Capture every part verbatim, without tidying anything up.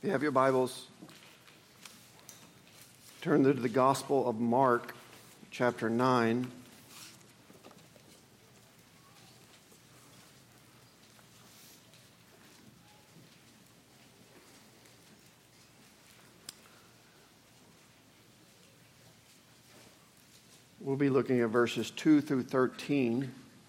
If you have your Bibles, turn to the Gospel of Mark, chapter nine. We'll be looking at verses two through thirteen.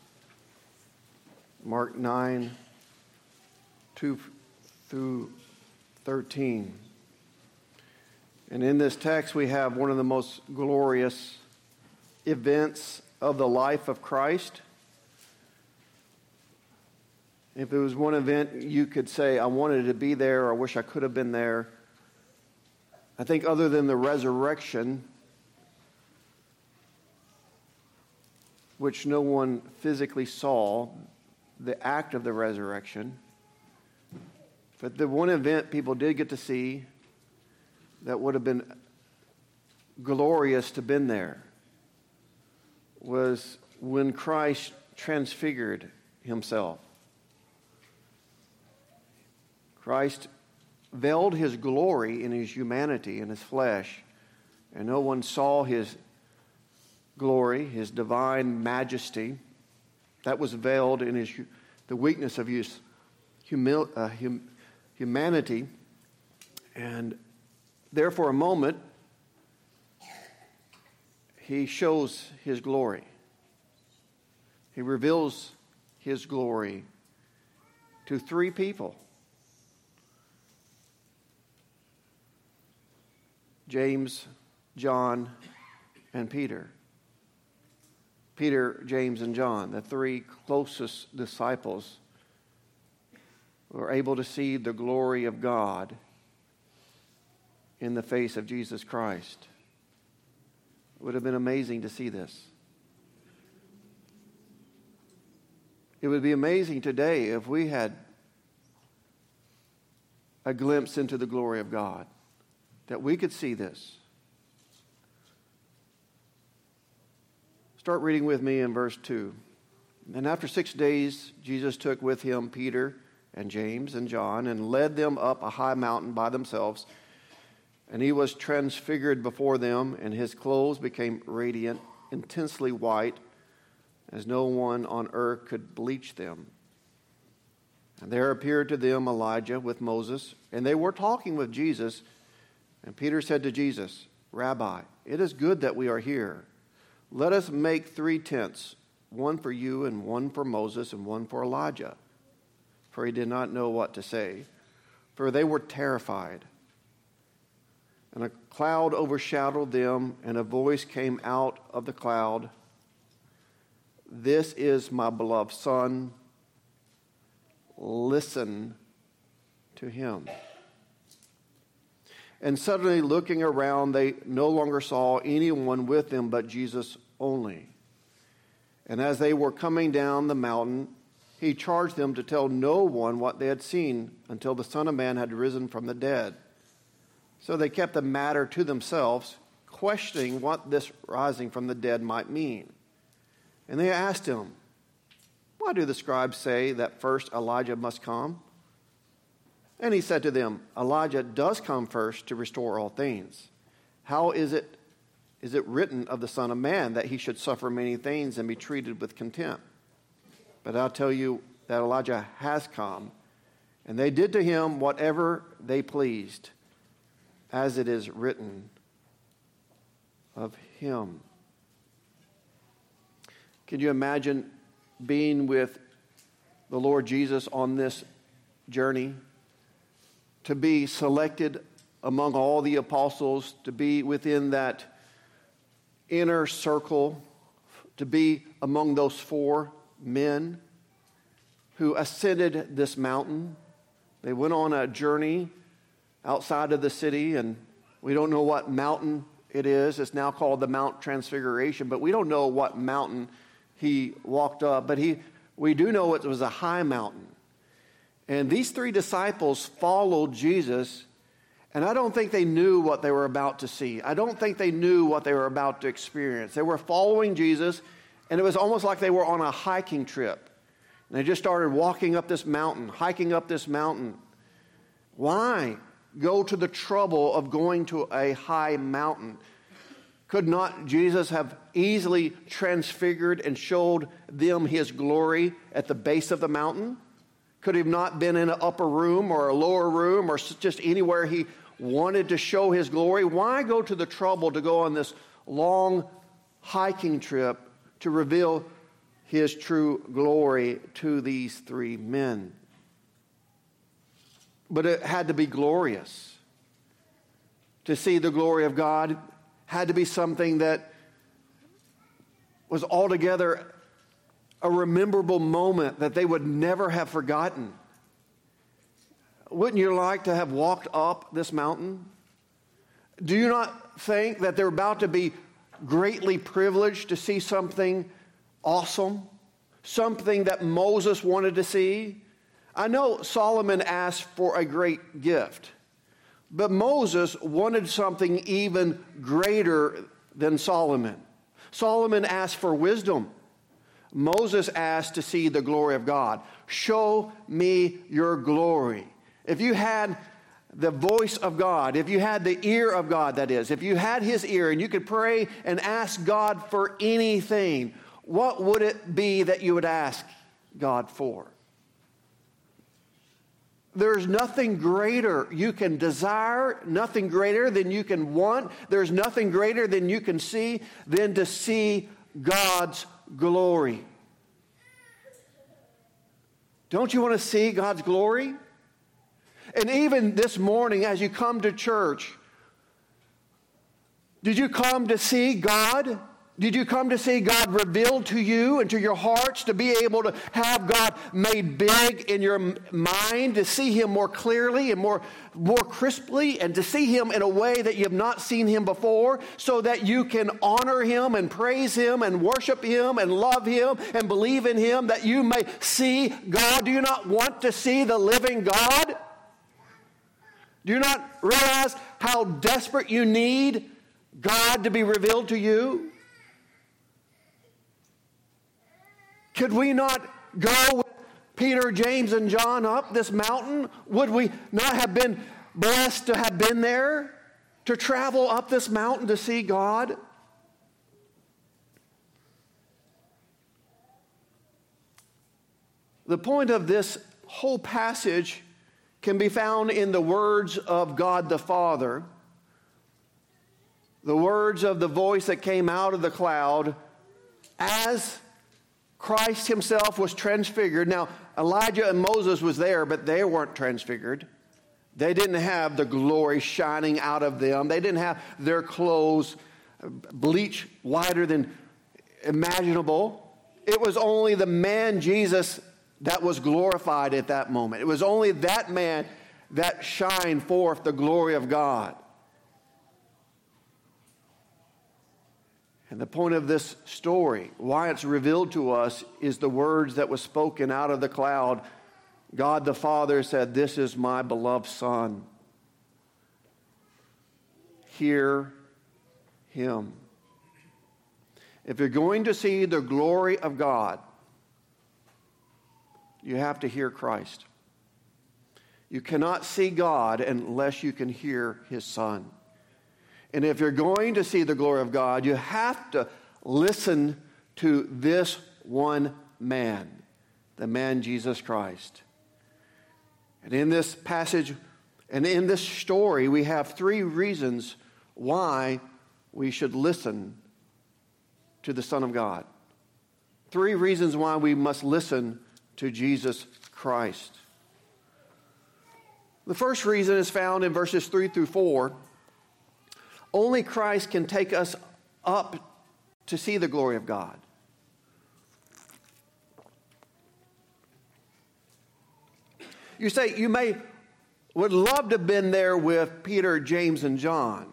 Mark nine, two through thirteen. And in this text we have one of the most glorious events of the life of Christ. If there was one event you could say, I wanted to be there, or I wish I could have been there, I think other than the resurrection, which no one physically saw, the act of the resurrection, but the one event people did get to see that would have been glorious to have been there was when Christ transfigured himself. Christ veiled his glory in his humanity, in his flesh, and no one saw his glory, his divine majesty. That was veiled in his the weakness of his humil, uh, hum, humanity. And there for a moment, he shows his glory. He reveals his glory to three people. James, John, and Peter. Peter, James, and John, the three closest disciples, were able to see the glory of God in the face of Jesus Christ. It would have been amazing to see this. It would be amazing today if we had a glimpse into the glory of God, that we could see this. Start reading with me in verse two. And after six days, Jesus took with him Peter and James and John and led them up a high mountain by themselves. And he was transfigured before them, and his clothes became radiant, intensely white, as no one on earth could bleach them. And there appeared to them Elijah with Moses, and they were talking with Jesus. And Peter said to Jesus, Rabbi, it is good that we are here. Let us make three tents, one for you and one for Moses and one for Elijah. For he did not know what to say, for they were terrified. And a cloud overshadowed them, and a voice came out of the cloud. This is my beloved Son. Listen to him. And suddenly, looking around, they no longer saw anyone with them but Jesus only. And as they were coming down the mountain, he charged them to tell no one what they had seen until the Son of Man had risen from the dead. So they kept the matter to themselves, questioning what this rising from the dead might mean. And they asked him, why do the scribes say that first Elijah must come? And he said to them, Elijah does come first to restore all things. How is it, is it written of the Son of Man that he should suffer many things and be treated with contempt? But I'll tell you that Elijah has come, and they did to him whatever they pleased, as it is written of him. Can you imagine being with the Lord Jesus on this journey? To be selected among all the apostles, to be within that inner circle, to be among those four men who ascended this mountain. They went on a journey outside of the city, and we don't know what mountain it is. It's now called the Mount Transfiguration, but we don't know what mountain he walked up. But he, we do know it was a high mountain. And these three disciples followed Jesus, and I don't think they knew what they were about to see. I don't think they knew what they were about to experience. They were following Jesus, and it was almost like they were on a hiking trip. And they just started walking up this mountain, hiking up this mountain. Why? go to the trouble of going to a high mountain? Could not Jesus have easily transfigured and showed them his glory at the base of the mountain? Could he have not been in an upper room or a lower room or just anywhere he wanted to show his glory? Why go to the trouble to go on this long hiking trip to reveal his true glory to these three men? But it had to be glorious. To see the glory of God had to be something that was altogether a rememberable moment that they would never have forgotten. Wouldn't you like to have walked up this mountain? Do you not think that they're about to be greatly privileged to see something awesome? Something that Moses wanted to see? I know Solomon asked for a great gift, but Moses wanted something even greater than Solomon. Solomon asked for wisdom. Moses asked to see the glory of God. Show me your glory. If you had the voice of God, if you had the ear of God, that is, if you had his ear and you could pray and ask God for anything, what would it be that you would ask God for? There's nothing greater you can desire, nothing greater than you can want. There's nothing greater than you can see than to see God's glory. Don't you want to see God's glory? And even this morning as you come to church, did you come to see God? Did you come to see God revealed to you and to your hearts, to be able to have God made big in your mind, to see him more clearly and more, more crisply, and to see him in a way that you have not seen him before, so that you can honor him and praise him and worship him and love him and believe in him, that you may see God? Do you not want to see the living God? Do you not realize how desperate you need God to be revealed to you? Could we not go with Peter, James, and John up this mountain? Would we not have been blessed to have been there, to travel up this mountain to see God? The point of this whole passage can be found in the words of God the Father, the words of the voice that came out of the cloud as Christ himself was transfigured. Now, Elijah and Moses was there, but they weren't transfigured. They didn't have the glory shining out of them. They didn't have their clothes bleached whiter than imaginable. It was only the man Jesus that was glorified at that moment. It was only that man that shined forth the glory of God. And the point of this story, why it's revealed to us, is the words that was spoken out of the cloud. God the Father said, "This is my beloved Son. Hear him." If you're going to see the glory of God, you have to hear Christ. You cannot see God unless you can hear his Son. And if you're going to see the glory of God, you have to listen to this one man, the man Jesus Christ. And in this passage and in this story, we have three reasons why we should listen to the Son of God. Three reasons why we must listen to Jesus Christ. The first reason is found in verses three through four. Only Christ can take us up to see the glory of God. You say, you may would love to have been there with Peter, James, and John.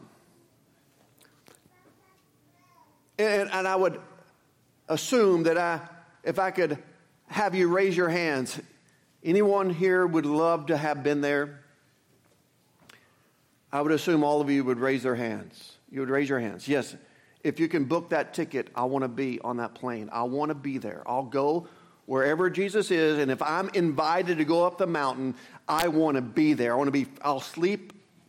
And, and I would assume that I, if I could have you raise your hands, anyone here would love to have been there? I would assume all of you would raise their hands. You would raise your hands. Yes, if you can book that ticket, I want to be on that plane. I want to be there. I'll go wherever Jesus is, and if I'm invited to go up the mountain, I want to be there. I want to be, I'll sleep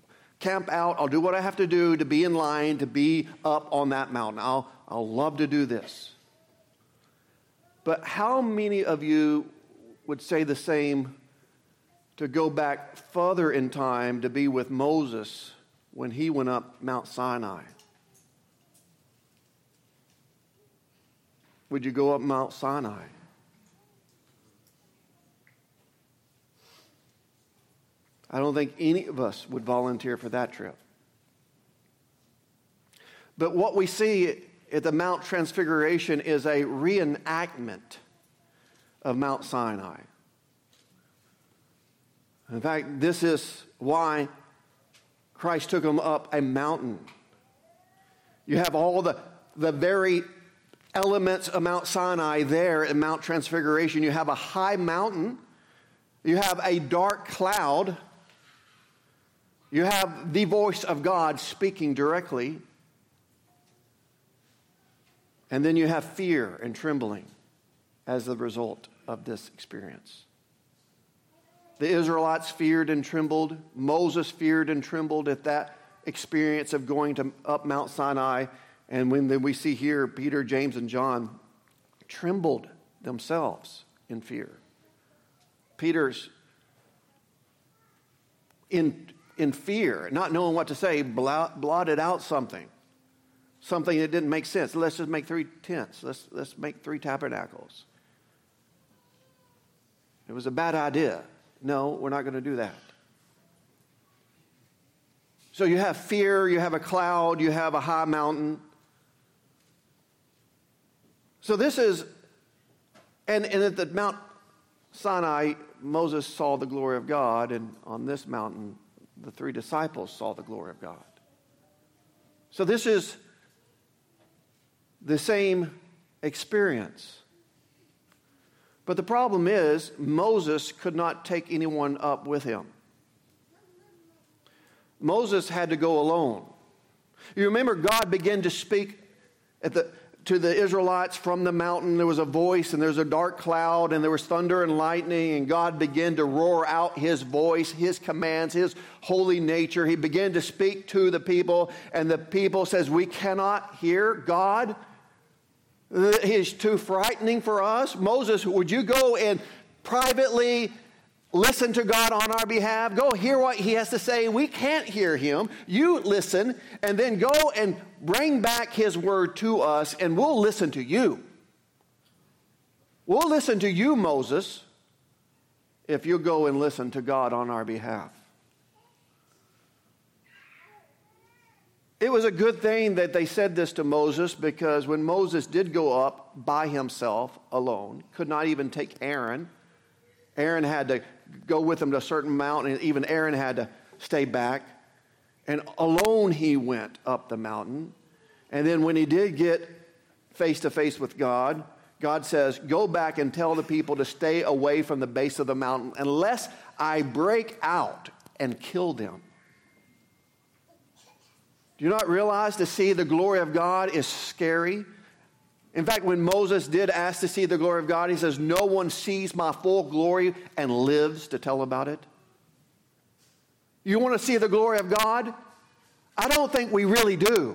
camp out. I'll do what I have to do to be in line, to be up on that mountain. I'll, I'll love to do this. But how many of you would say the same to go back further in time to be with Moses when he went up Mount Sinai? Would you go up Mount Sinai? I don't think any of us would volunteer for that trip. But what we see at the Mount Transfiguration is a reenactment of Mount Sinai. In fact, this is why Christ took them up a mountain. You have all the, the very elements of Mount Sinai there in Mount Transfiguration. You have a high mountain. You have a dark cloud. You have the voice of God speaking directly. And then you have fear and trembling as the result of this experience. The Israelites feared and trembled. Moses feared and trembled at that experience of going to up Mount Sinai. And when then we see here, Peter, James, and John trembled themselves in fear. Peter's in, in fear, not knowing what to say, blotted out something. Something that didn't make sense. Let's just make three tents. Let's, let's make three tabernacles. It was a bad idea. No, we're not going to do that. So you have fear, you have a cloud, you have a high mountain. So this is, and, and at the Mount Sinai, Moses saw the glory of God, and on this mountain, the three disciples saw the glory of God. So this is the same experience. But the problem is, Moses could not take anyone up with him. Moses had to go alone. You remember God began to speak at the, to the Israelites from the mountain. There was a voice, and there was a dark cloud, and there was thunder and lightning, and God began to roar out his voice, his commands, his holy nature. He began to speak to the people, and the people says, we cannot hear God. He's too frightening for us. Moses, would you go and privately listen to God on our behalf? Go hear what he has to say. We can't hear him. You listen, and then go and bring back his word to us, and we'll listen to you. We'll listen to you, Moses, if you go and listen to God on our behalf. It was a good thing that they said this to Moses, because when Moses did go up by himself alone, could not even take Aaron. Aaron had to go with him to a certain mountain, and even Aaron had to stay back. And alone he went up the mountain. And then when he did get face to face with God, God says, go back and tell the people to stay away from the base of the mountain unless I break out and kill them. Do you not realize to see the glory of God is scary? In fact, when Moses did ask to see the glory of God, he says, no one sees my full glory and lives to tell about it. You want to see the glory of God? I don't think we really do.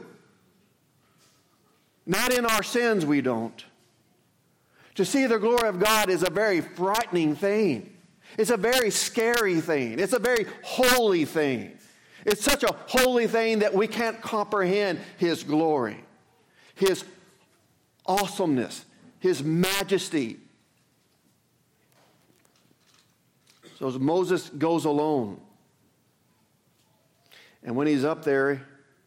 Not in our sins, we don't. To see the glory of God is a very frightening thing. It's a very scary thing. It's a very holy thing. It's such a holy thing that we can't comprehend his glory, his awesomeness, his majesty. So as Moses goes alone, and when he's up there,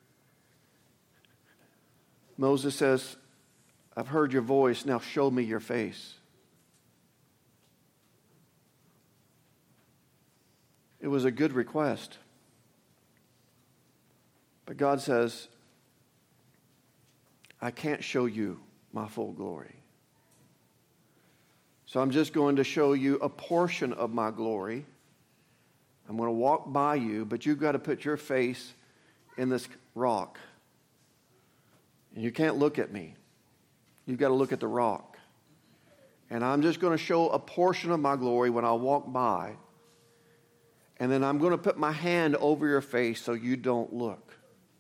Moses says, I've heard your voice, now show me your face. It was a good request. But God says, I can't show you my full glory. So I'm just going to show you a portion of my glory. I'm going to walk by you, but you've got to put your face in this rock. And you can't look at me. You've got to look at the rock. And I'm just going to show a portion of my glory when I walk by. and then I'm going to put my hand over your face so you don't look.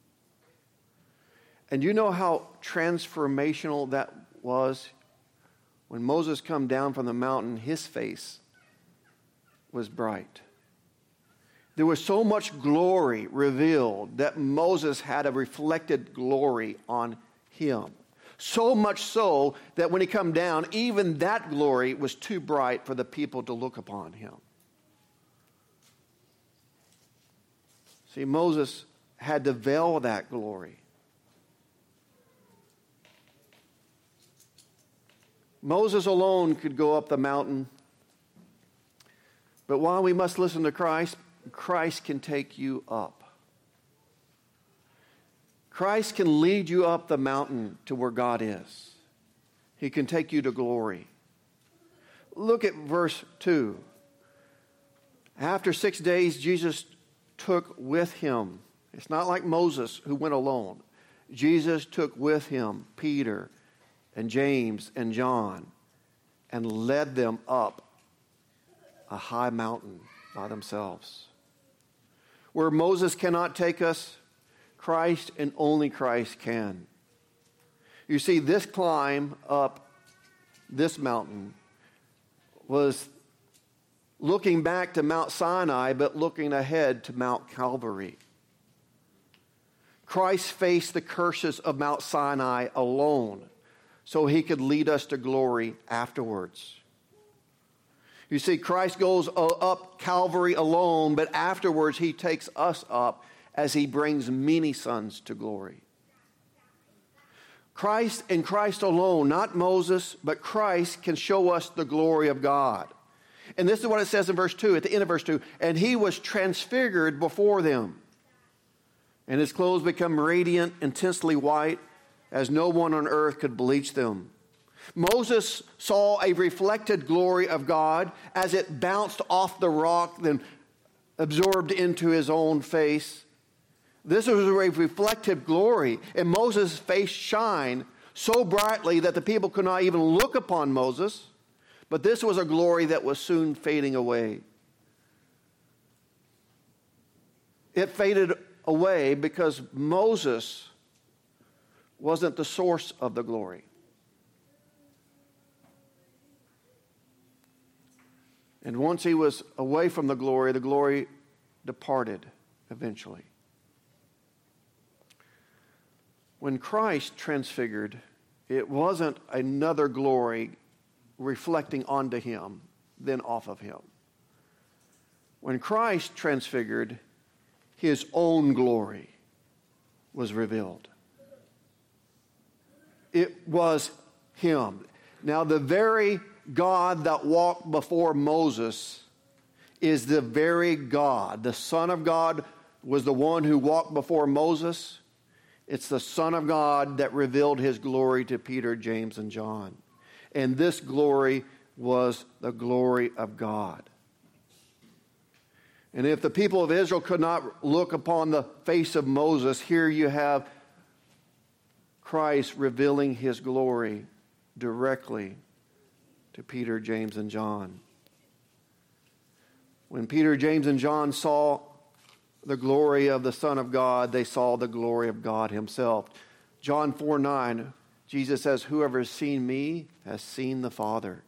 And you know how transformational that was? When Moses come down from the mountain, his face was bright. There was so much glory revealed that Moses had a reflected glory on him. So much so that when he come down, even that glory was too bright for the people to look upon him. See, Moses had to veil that glory. Moses alone could go up the mountain. But while we must listen to Christ, Christ can take you up. Christ can lead you up the mountain to where God is. He can take you to glory. Look at verse two. After six days, Jesus took with him. It's not like Moses who went alone. Jesus took with him Peter and James and John and led them up a high mountain by themselves. Where Moses cannot take us, Christ and only Christ can. You see, this climb up this mountain was looking back to Mount Sinai, but looking ahead to Mount Calvary. Christ faced the curses of Mount Sinai alone, so he could lead us to glory afterwards. You see, Christ goes up Calvary alone, but afterwards he takes us up as he brings many sons to glory. Christ and Christ alone, not Moses, but Christ can show us the glory of God. And this is what it says in verse two, at the end of verse two, and he was transfigured before them, and his clothes become radiant, intensely white, as no one on earth could bleach them. Moses saw a reflected glory of God as it bounced off the rock, then absorbed into his own face. This was a reflective glory, and Moses' face shined so brightly that the people could not even look upon Moses. But this was a glory that was soon fading away. It faded away because Moses wasn't the source of the glory. And once he was away from the glory, the glory departed eventually. When Christ transfigured, it wasn't another glory reflecting onto him, then off of him. When Christ transfigured, his own glory was revealed. It was him. Now, the very God that walked before Moses is the very God. The Son of God was the one who walked before Moses. It's the Son of God that revealed his glory to Peter, James, and John. And this glory was the glory of God. And if the people of Israel could not look upon the face of Moses, here you have Christ revealing his glory directly to Peter, James, and John. When Peter, James, and John saw the glory of the Son of God, they saw the glory of God himself. John four nine, Jesus says, whoever has seen me has seen the Father.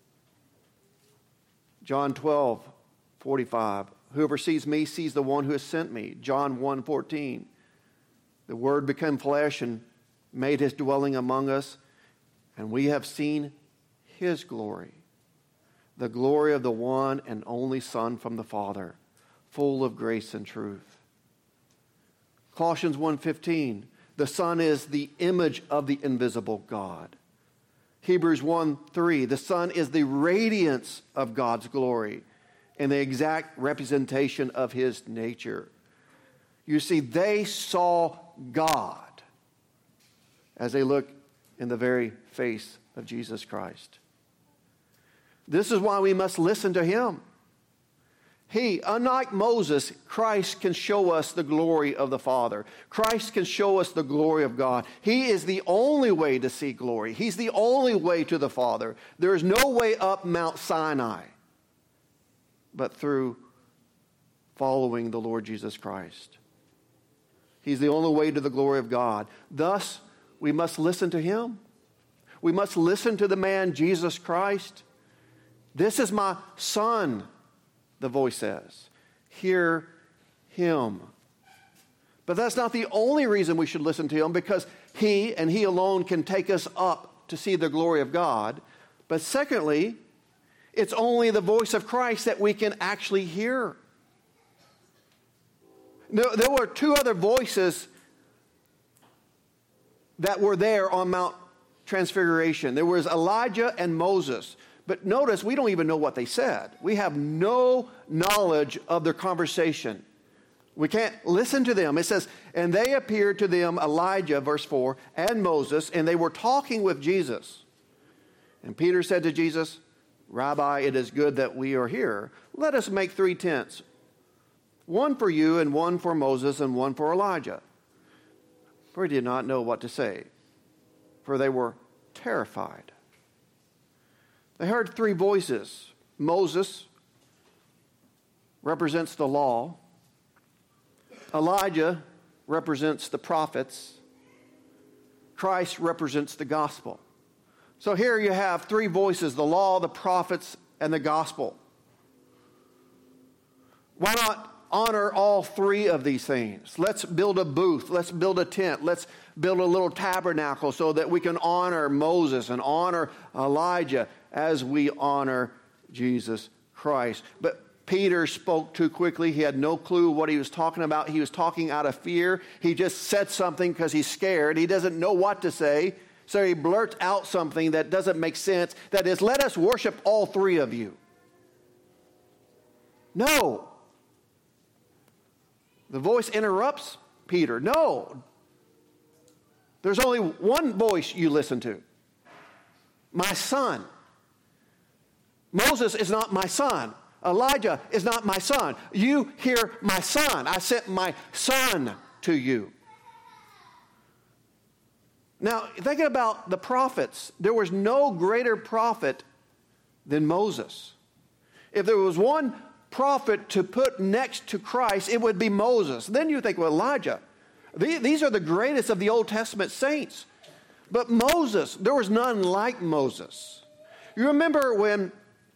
John twelve forty-five, whoever sees me sees the one who has sent me. John one fourteen, the Word became flesh and made his dwelling among us, and we have seen his glory, the glory of the one and only Son from the Father, full of grace and truth. Colossians one fifteen, the Son is the image of the invisible God. Hebrews one three, the Son is the radiance of God's glory and the exact representation of his nature. You see, they saw God as they looked in the very face of Jesus Christ. This is why we must listen to him. He, unlike Moses, Christ can show us the glory of the Father. Christ can show us the glory of God. He is the only way to see glory. He's the only way to the Father. There is no way up Mount Sinai but through following the Lord Jesus Christ. He's the only way to the glory of God. Thus, we must listen to him. We must listen to the man, Jesus Christ. This is my son, the voice says. Hear him. But that's not the only reason we should listen to him, because he and he alone can take us up to see the glory of God. But secondly, it's only the voice of Christ that we can actually hear. There were two other voices that were there on Mount Transfiguration. There was Elijah and Moses. But notice, we don't even know what they said. We have no knowledge of their conversation. We can't listen to them. It says, and they appeared to them, Elijah, verse four, and Moses, and they were talking with Jesus. And Peter said to Jesus, Rabbi, it is good that we are here. Let us make three tents, one for you, and one for Moses, and one for Elijah. For he did not know what to say, for they were terrified. They heard three voices. Moses represents the law. Elijah represents the prophets. Christ represents the gospel. So here you have three voices: the law, the prophets, and the gospel. Why not honor all three of these things? Let's build a booth. Let's build a tent. Let's build a little tabernacle so that we can honor Moses and honor Elijah as we honor Jesus Christ. But Peter spoke too quickly. He had no clue what he was talking about. He was talking out of fear. He just said something because he's scared. He doesn't know what to say. So he blurts out something that doesn't make sense. That is, let us worship all three of you. No. The voice interrupts Peter. No. There's only one voice you listen to. My son. Moses is not my son. Elijah is not my son. You hear my son. I sent my son to you. Now, thinking about the prophets, there was no greater prophet than Moses. If there was one prophet to put next to Christ, it would be Moses. Then you think, well, Elijah. These are the greatest of the Old Testament saints. But Moses, there was none like Moses. You remember when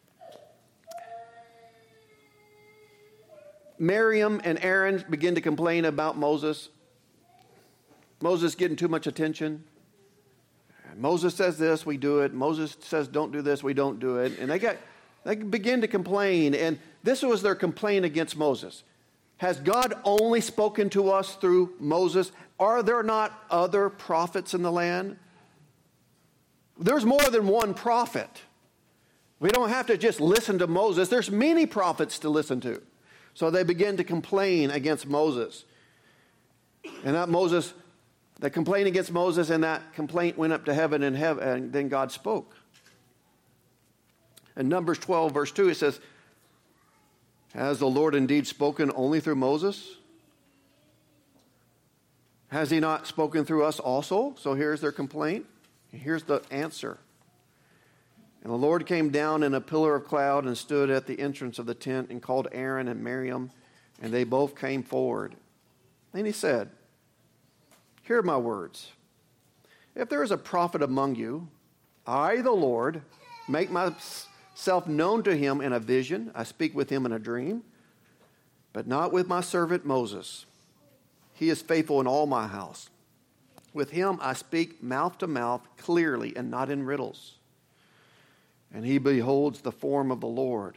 Miriam and Aaron begin to complain about Moses? Moses getting too much attention. Moses says this, we do it. Moses says don't do this, we don't do it. And they got they begin to complain. And this was their complaint against Moses. Has God only spoken to us through Moses? Are there not other prophets in the land? There's more than one prophet. We don't have to just listen to Moses. There's many prophets to listen to. So they begin to complain against Moses. And that Moses, they complained against Moses, and that complaint went up to heaven, and, heaven, and then God spoke. In Numbers twelve, verse two, it says, has the Lord indeed spoken only through Moses? Has he not spoken through us also? So here's their complaint. Here's the answer. And the Lord came down in a pillar of cloud and stood at the entrance of the tent and called Aaron and Miriam, and they both came forward. And he said, hear my words. If there is a prophet among you, I, the Lord, make myself known to him in a vision. I speak with him in a dream, but not with my servant Moses. He is faithful in all my house. With him I speak mouth to mouth clearly and not in riddles. And he beholds the form of the Lord.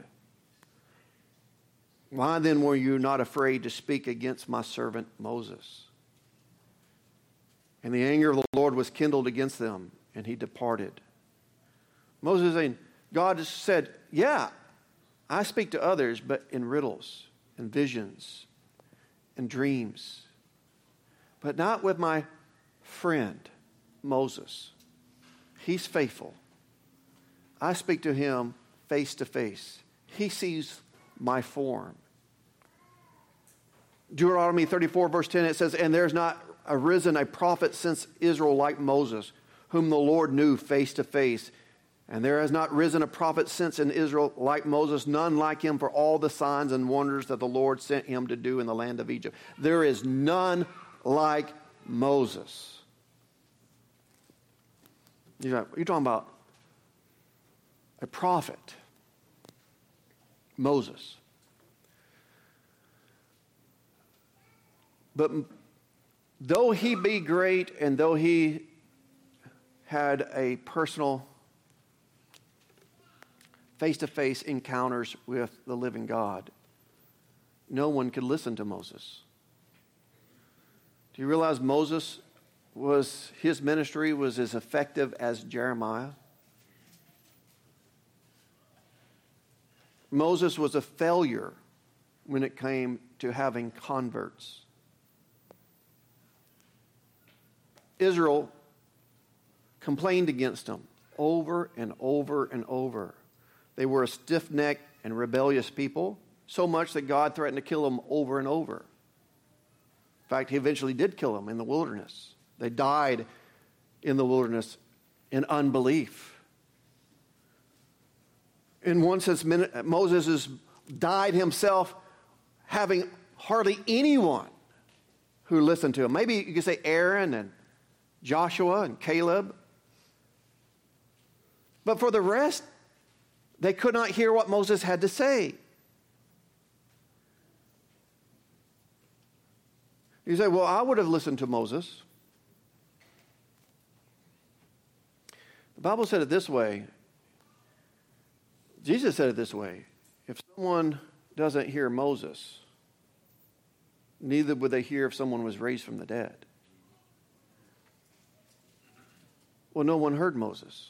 Why then were you not afraid to speak against my servant Moses? And the anger of the Lord was kindled against them, and he departed. Moses saying, God said, yeah, I speak to others, but in riddles and visions and dreams, but not with my friend Moses. He's faithful. I speak to him face to face. He sees my form. Deuteronomy thirty-four, verse ten, it says, and there's not arisen a prophet since Israel like Moses, whom the Lord knew face to face. And there has not risen a prophet since in Israel like Moses, none like him for all the signs and wonders that the Lord sent him to do in the land of Egypt. There is none like Moses. You're talking about a prophet, Moses. But though he be great and though he had a personal face-to-face encounters with the living God, no one could listen to Moses. Do you realize Moses was, his ministry was as effective as Jeremiah? Moses was a failure when it came to having converts. Israel complained against him over and over and over. They were a stiff-necked and rebellious people, so much that God threatened to kill them over and over. In fact, he eventually did kill them in the wilderness. They died in the wilderness in unbelief. In one sense, Moses has died himself having hardly anyone who listened to him. Maybe you could say Aaron and Joshua and Caleb. But for the rest, they could not hear what Moses had to say. You say, well, I would have listened to Moses. The Bible said it this way. Jesus said it this way. If someone doesn't hear Moses, neither would they hear if someone was raised from the dead. Well, no one heard Moses.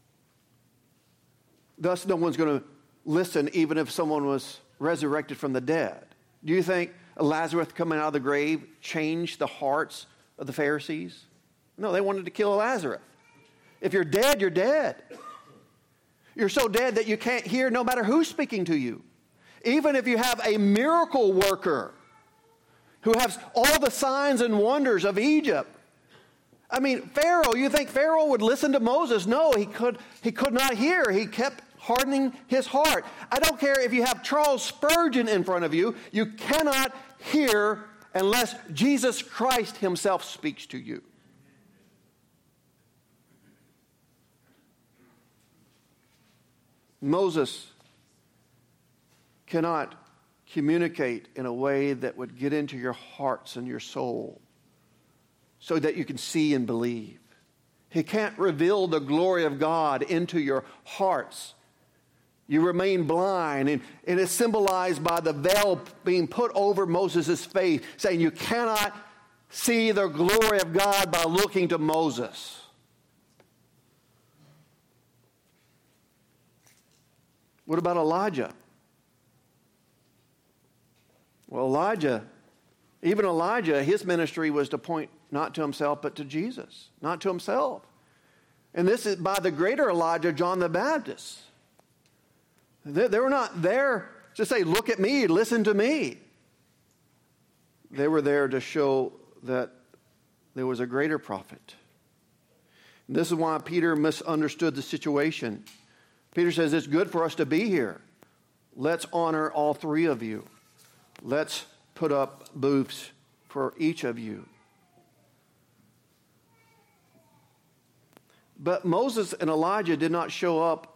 Thus, no one's going to listen even if someone was resurrected from the dead. Do you think Lazarus coming out of the grave changed the hearts of the Pharisees? No, they wanted to kill Lazarus. If you're dead, you're dead. You're so dead that you can't hear no matter who's speaking to you. Even if you have a miracle worker who has all the signs and wonders of Egypt. I mean, Pharaoh, you think Pharaoh would listen to Moses? No, he could, he could not hear. He kept hardening his heart. I don't care if you have Charles Spurgeon in front of you, you cannot hear unless Jesus Christ himself speaks to you. Moses cannot communicate in a way that would get into your hearts and your soul so that you can see and believe. He can't reveal the glory of God into your hearts. You remain blind, and, and it's symbolized by the veil being put over Moses' face, saying you cannot see the glory of God by looking to Moses. What about Elijah? Well, Elijah, even Elijah, his ministry was to point not to himself, but to Jesus, not to himself. And this is by the greater Elijah, John the Baptist. They, they were not there to say, look at me, listen to me. They were there to show that there was a greater prophet. And this is why Peter misunderstood the situation. Peter says, it's good for us to be here. Let's honor all three of you. Let's put up booths for each of you. But Moses and Elijah did not show up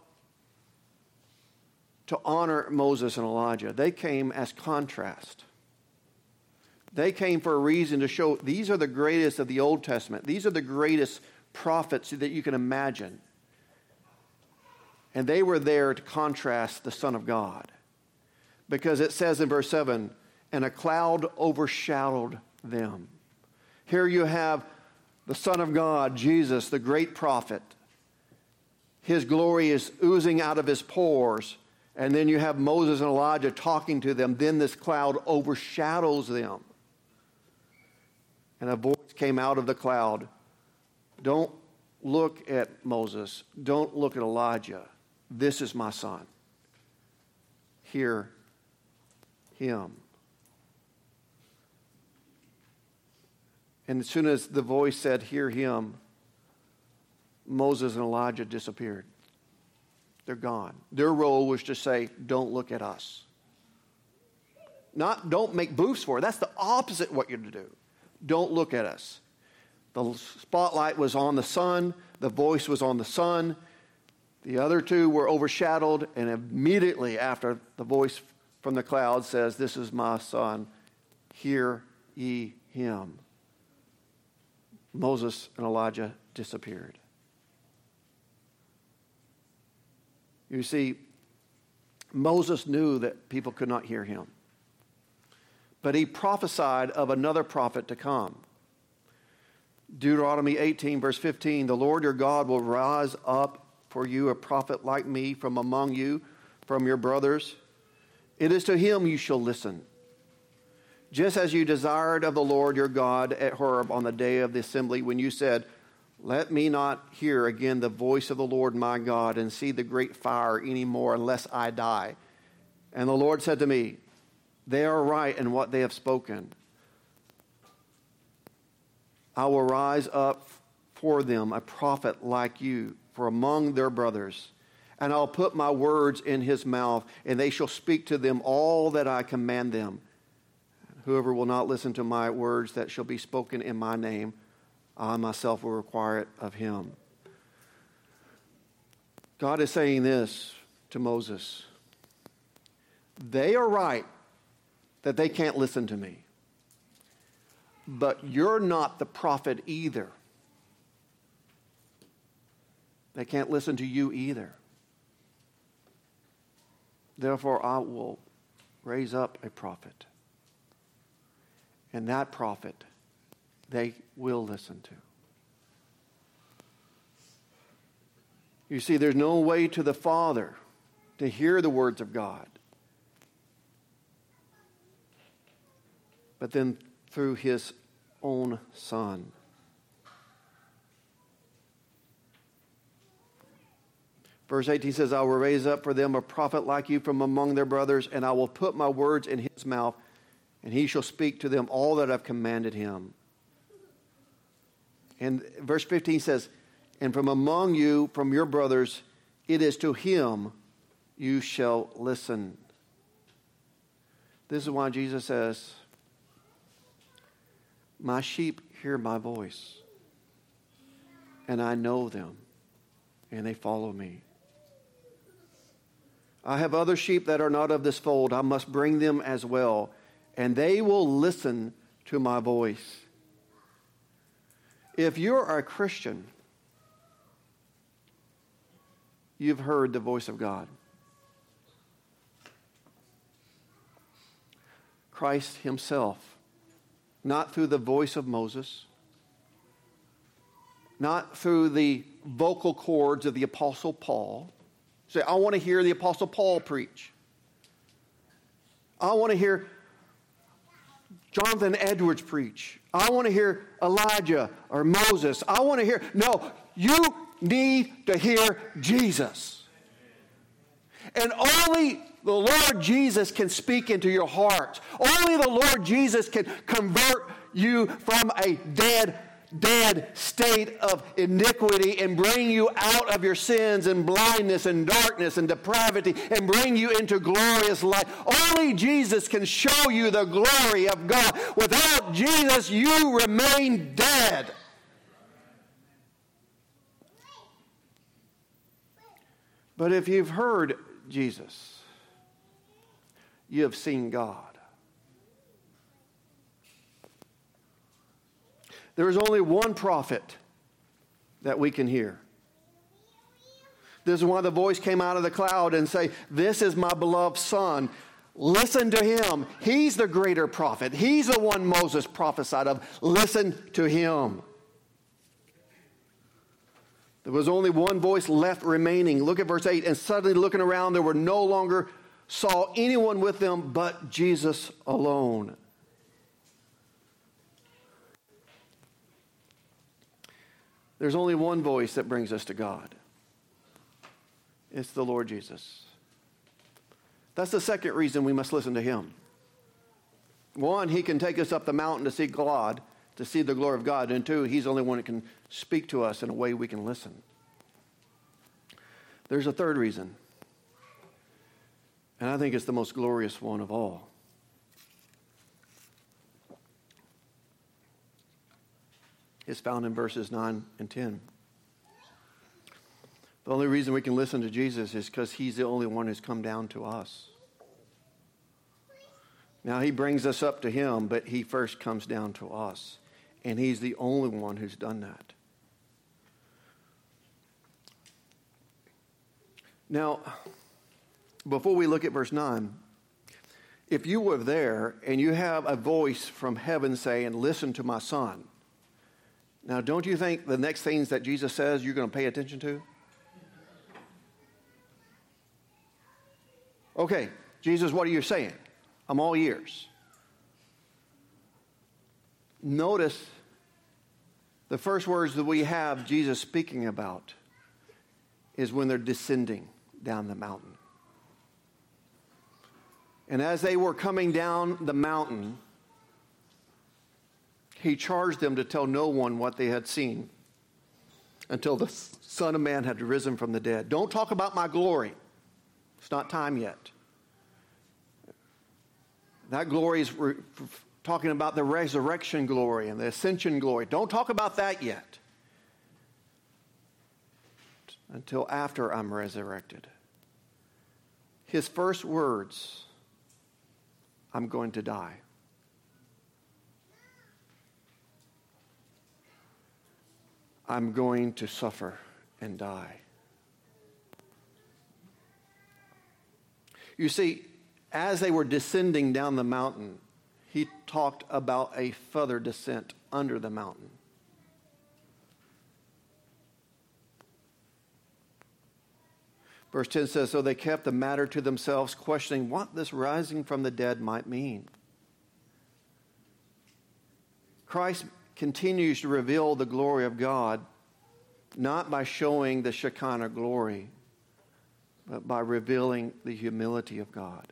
to honor Moses and Elijah. They came as contrast. They came for a reason to show these are the greatest of the Old Testament. These are the greatest prophets that you can imagine. And they were there to contrast the Son of God. Because it says in verse seven, and a cloud overshadowed them. Here you have the Son of God, Jesus, the great prophet. His glory is oozing out of his pores. And then you have Moses and Elijah talking to them. Then this cloud overshadows them. And a voice came out of the cloud. Don't look at Moses. Don't look at Elijah. This is my son. Hear him. And as soon as the voice said, hear him, Moses and Elijah disappeared. They're gone. Their role was to say, don't look at us. Not, don't make booths for it. That's the opposite of what you're to do. Don't look at us. The spotlight was on the Son. The voice was on the Son. The other two were overshadowed, and immediately after the voice from the cloud says, this is my Son, hear ye him. Moses and Elijah disappeared. You see, Moses knew that people could not hear him. But he prophesied of another prophet to come. Deuteronomy eighteen, verse fifteen, the Lord your God will rise up for you a prophet like me from among you, from your brothers. It is to him you shall listen. Just as you desired of the Lord your God at Horeb on the day of the assembly, when you said, let me not hear again the voice of the Lord my God and see the great fire any more unless I die. And the Lord said to me, they are right in what they have spoken. I will rise up for them a prophet like you for among their brothers, and I'll put my words in his mouth, and they shall speak to them all that I command them. Whoever will not listen to my words that shall be spoken in my name, I myself will require it of him. God is saying this to Moses. They are right that they can't listen to me. But you're not the prophet either. They can't listen to you either. Therefore, I will raise up a prophet. And that prophet they will listen to. You see, there's no way to the Father to hear the words of God, but then through his own Son. Verse eighteen says, I will raise up for them a prophet like you from among their brothers, and I will put my words in his mouth, and he shall speak to them all that I've commanded him. And verse fifteen says, and from among you, from your brothers, it is to him you shall listen. This is why Jesus says, my sheep hear my voice, and I know them, and they follow me. I have other sheep that are not of this fold. I must bring them as well, and they will listen to my voice. If you're a Christian, you've heard the voice of God. Christ himself, not through the voice of Moses, not through the vocal cords of the Apostle Paul. Say, I want to hear the Apostle Paul preach. I want to hear Jonathan Edwards preach. I want to hear Elijah or Moses. I want to hear. No, you need to hear Jesus. And only the Lord Jesus can speak into your heart. Only the Lord Jesus can convert you from a dead, dead state of iniquity and bring you out of your sins and blindness and darkness and depravity and bring you into glorious light. Only Jesus can show you the glory of God. Without Jesus, you remain dead. But if you've heard Jesus, you have seen God. There is only one prophet that we can hear. This is why the voice came out of the cloud and say, this is my beloved Son. Listen to him. He's the greater prophet. He's the one Moses prophesied of. Listen to him. There was only one voice left remaining. Look at verse eight. And suddenly looking around, there were no longer saw anyone with them but Jesus alone. There's only one voice that brings us to God. It's the Lord Jesus. That's the second reason we must listen to him. One, he can take us up the mountain to see God, to see the glory of God. And two, he's the only one that can speak to us in a way we can listen. There's a third reason. And I think it's the most glorious one of all. It's found in verses nine and ten. The only reason we can listen to Jesus is because he's the only one who's come down to us. Now, he brings us up to him, but he first comes down to us. And he's the only one who's done that. Now, before we look at verse nine, if you were there and you have a voice from heaven saying, listen to my son. Now, don't you think the next things that Jesus says you're going to pay attention to? Okay, Jesus, what are you saying? I'm all ears. Notice the first words that we have Jesus speaking about is when they're descending down the mountain. And as they were coming down the mountain, he charged them to tell no one what they had seen until the Son of Man had risen from the dead. Don't talk about my glory. It's not time yet. That glory is re- talking about the resurrection glory and the ascension glory. Don't talk about that yet until after I'm resurrected. His first words, I'm going to die. I'm going to suffer and die. You see, as they were descending down the mountain, he talked about a further descent under the mountain. Verse ten says, so they kept the matter to themselves, questioning what this rising from the dead might mean. Christ continues to reveal the glory of God, not by showing the Shekinah glory, but by revealing the humility of God.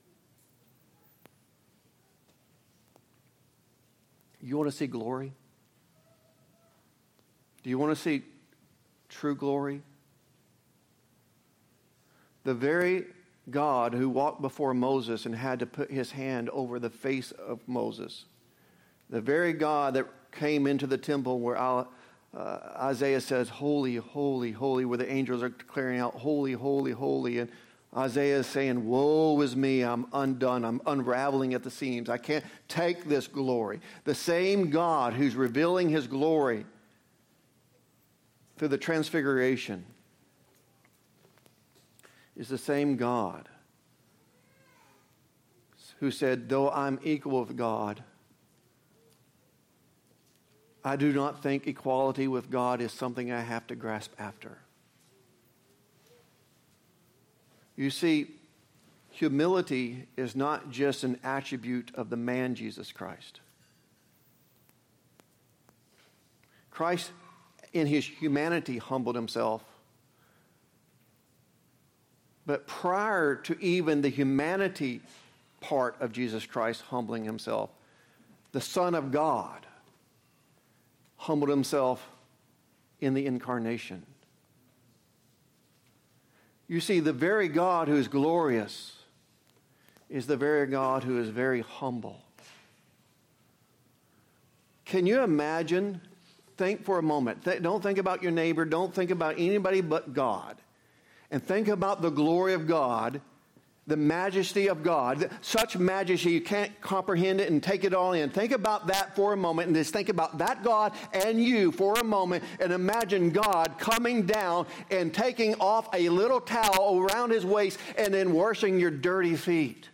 You want to see glory? Do you want to see true glory? The very God who walked before Moses and had to put his hand over the face of Moses, the very God that came into the temple where uh, Isaiah says, holy, holy, holy, where the angels are declaring out, holy, holy, holy, and Isaiah is saying, woe is me, I'm undone, I'm unraveling at the seams, I can't take this glory. The same God who's revealing his glory through the transfiguration is the same God who said, though I'm equal with God, I do not think equality with God is something I have to grasp after. You see, humility is not just an attribute of the man Jesus Christ. Christ, in his humanity, humbled himself. But prior to even the humanity part of Jesus Christ humbling himself, the Son of God humbled himself in the incarnation. You see, the very God who is glorious is the very God who is very humble. Can you imagine? Think for a moment. Th- don't think about your neighbor. Don't think about anybody but God. And think about the glory of God, the majesty of God, such majesty you can't comprehend it and take it all in. Think about that for a moment and just think about that God and you for a moment and imagine God coming down and taking off a little towel around his waist and then washing your dirty feet.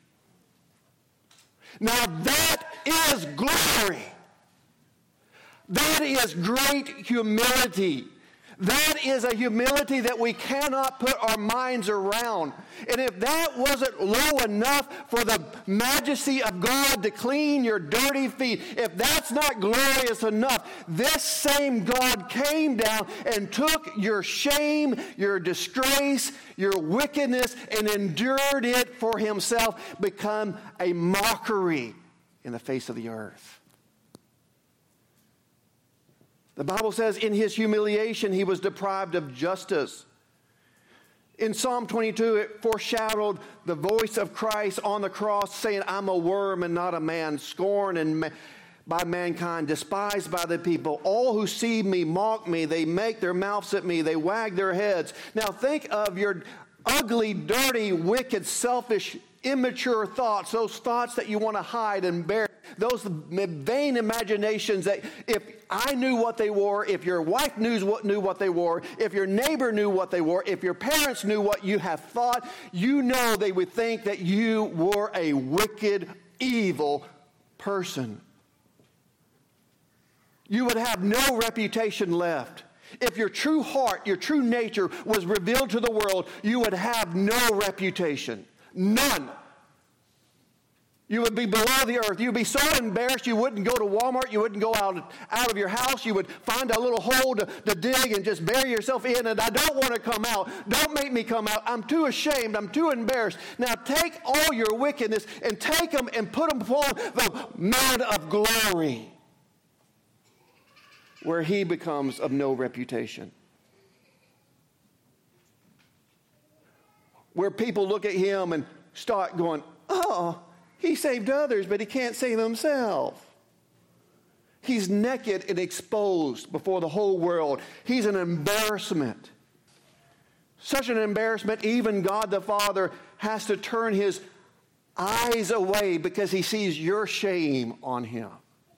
Now that is glory. That is great humility. That is a humility that we cannot put our minds around. And if that wasn't low enough for the majesty of God to clean your dirty feet, if that's not glorious enough, this same God came down and took your shame, your disgrace, your wickedness, and endured it for himself, become a mockery in the face of the earth. The Bible says in his humiliation, he was deprived of justice. In Psalm twenty-two, it foreshadowed the voice of Christ on the cross saying, I'm a worm and not a man, scorned and ma- by mankind, despised by the people. All who see me mock me. They make their mouths at me. They wag their heads. Now think of your ugly, dirty, wicked, selfish, immature thoughts, those thoughts that you want to hide and bury, those vain imaginations that if I knew what they wore, if your wife knew what, knew what they wore, if your neighbor knew what they wore, if your parents knew what you have thought, you know they would think that you were a wicked, evil person. You would have no reputation left. If your true heart, your true nature was revealed to the world, you would have no reputation. None. You would be below the earth. You would be so embarrassed you wouldn't go to Walmart. You wouldn't go out, out of your house. You would find a little hole to, to dig and just bury yourself in. And I don't want to come out. Don't make me come out. I'm too ashamed. I'm too embarrassed. Now take all your wickedness and take them and put them before the man of glory, where he becomes of no reputation. Where people look at him and start going, oh, he saved others, but he can't save himself. He's naked and exposed before the whole world. He's an embarrassment. Such an embarrassment, even God the Father has to turn his eyes away because he sees your shame on him.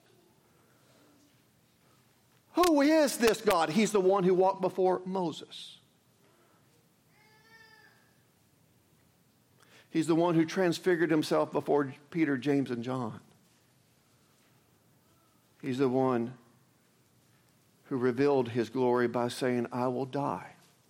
Who is this God? He's the one who walked before Moses. He's the one who transfigured himself before Peter, James, and John. He's the one who revealed his glory by saying, I will die.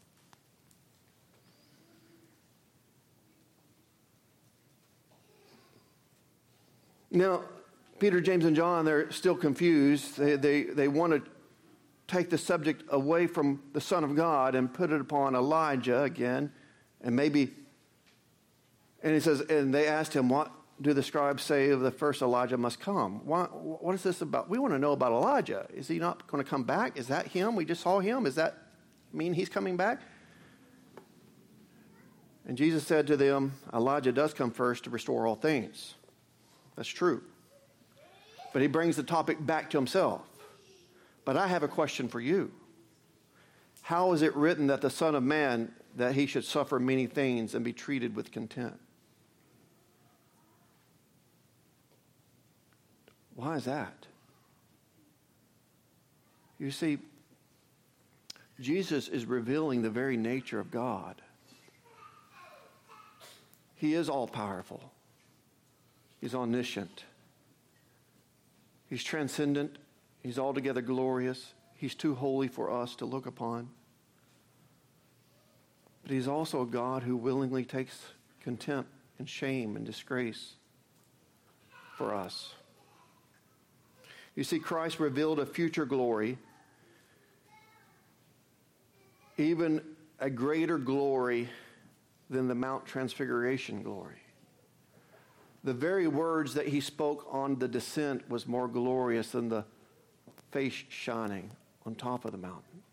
Now, Peter, James, and John, they're still confused. They, they, they want to take the subject away from the Son of God and put it upon Elijah again, and maybe... And he says, and they asked him, what do the scribes say of the first Elijah must come? What, what is this about? We want to know about Elijah. Is he not going to come back? Is that him? We just saw him. Does that mean he's coming back? And Jesus said to them, Elijah does come first to restore all things. That's true. But he brings the topic back to himself. But I have a question for you. How is it written that the Son of Man, that he should suffer many things and be treated with contempt? Why is that? You see, Jesus is revealing the very nature of God. He is all-powerful. He's omniscient. He's transcendent. He's altogether glorious. He's too holy for us to look upon. But he's also a God who willingly takes contempt and shame and disgrace for us. You see, Christ revealed a future glory, even a greater glory than the Mount Transfiguration glory. The very words that he spoke on the descent was more glorious than the face shining on top of the mountain.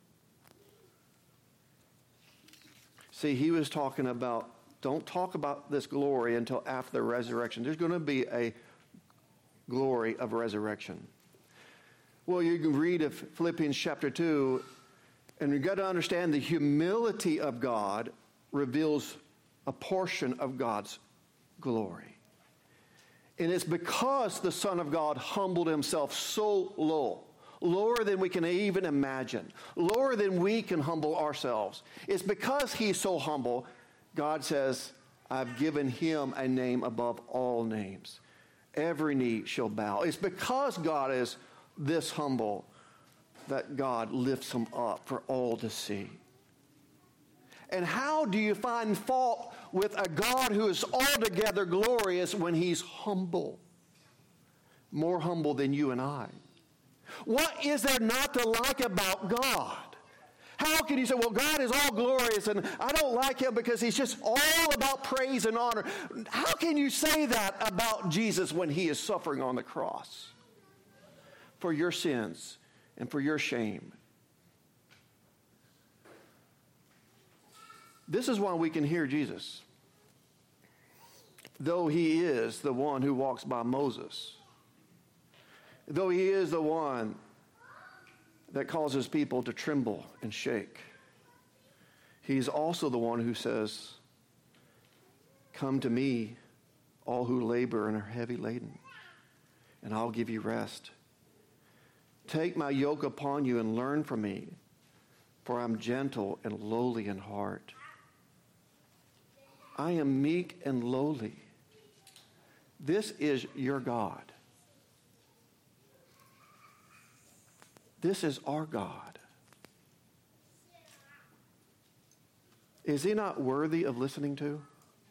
See, he was talking about, don't talk about this glory until after the resurrection. There's going to be a glory of resurrection. Well, you can read of Philippians chapter two, and you've got to understand the humility of God reveals a portion of God's glory. And it's because the Son of God humbled himself so low, lower than we can even imagine, lower than we can humble ourselves. It's because he's so humble, God says, I've given him a name above all names. Every knee shall bow. It's because God is this humble that God lifts him up for all to see. And how do you find fault with a God who is altogether glorious when he's humble? More humble than you and I. What is there not to like about God? How can you say, well, God is all glorious and I don't like him because he's just all about praise and honor? How can you say that about Jesus when he is suffering on the cross for your sins and for your shame? This is why we can hear Jesus. Though he is the one who walks by Moses, though he is the one that causes people to tremble and shake, he's also the one who says, "Come to me, all who labor and are heavy laden, and I'll give you rest. Take my yoke upon you and learn from me, for I'm gentle and lowly in heart. I am meek and lowly." This is your God. This is our God. Is he not worthy of listening to?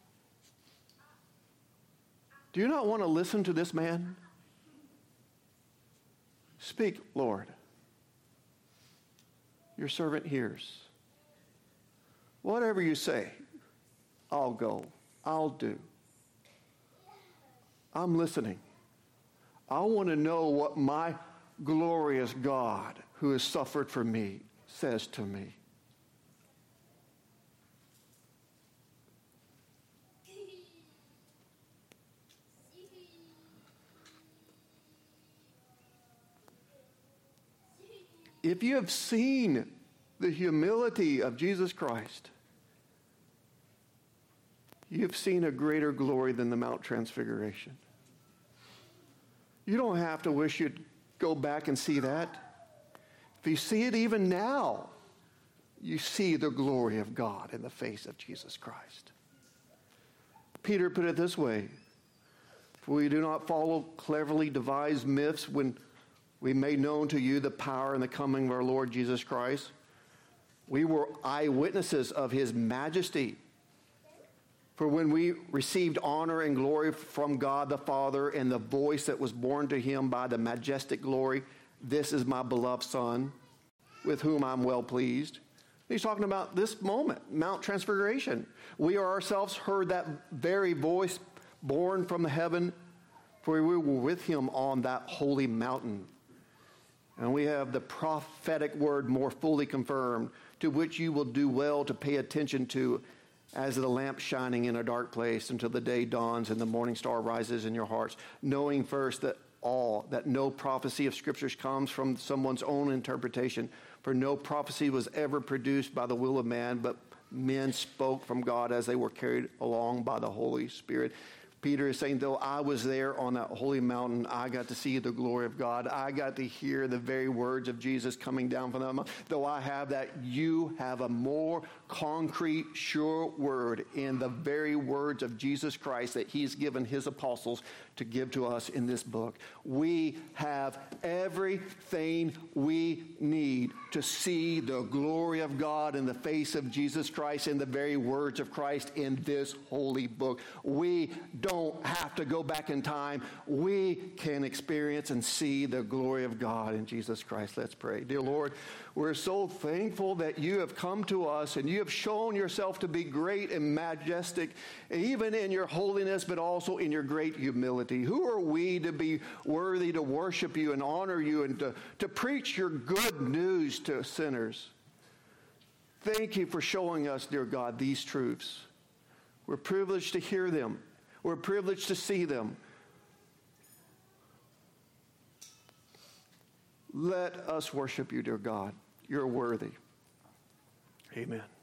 Do you not want to listen to this man? Speak, Lord. Your servant hears. Whatever you say, I'll go. I'll do. I'm listening. I want to know what my glorious God, who has suffered for me, says to me. If you have seen the humility of Jesus Christ, you've seen a greater glory than the Mount Transfiguration. You don't have to wish you'd go back and see that. If you see it even now, you see the glory of God in the face of Jesus Christ. Peter put it this way: "For we do not follow cleverly devised myths when we made known to you the power and the coming of our Lord Jesus Christ. We were eyewitnesses of his majesty. For when we received honor and glory from God the Father and the voice that was borne to him by the majestic glory, 'This is my beloved Son, with whom I'm well pleased.'" He's talking about this moment, Mount Transfiguration. We ourselves heard that very voice born from heaven, for we were with him on that holy mountain. And we have the prophetic word more fully confirmed, to which you will do well to pay attention to, as the lamp shining in a dark place until the day dawns and the morning star rises in your hearts, knowing first that all, that no prophecy of Scriptures comes from someone's own interpretation. For no prophecy was ever produced by the will of man, but men spoke from God as they were carried along by the Holy Spirit. Peter is saying, though I was there on that holy mountain, I got to see the glory of God. I got to hear the very words of Jesus coming down from the mountain. Though I have that, you have a more concrete, sure word in the very words of Jesus Christ that he's given his apostles to give to us in this book. We have everything we need to see the glory of God in the face of Jesus Christ in the very words of Christ in this holy book. We don't have to go back in time. We can experience and see the glory of God in Jesus Christ. Let's pray. Dear Lord, we're so thankful that you have come to us and you have shown yourself to be great and majestic, even in your holiness, but also in your great humility. Who are we to be worthy to worship you and honor you and to, to preach your good news to sinners? Thank you for showing us, dear God, these truths. We're privileged to hear them. We're privileged to see them. Let us worship you, dear God. You're worthy. Amen.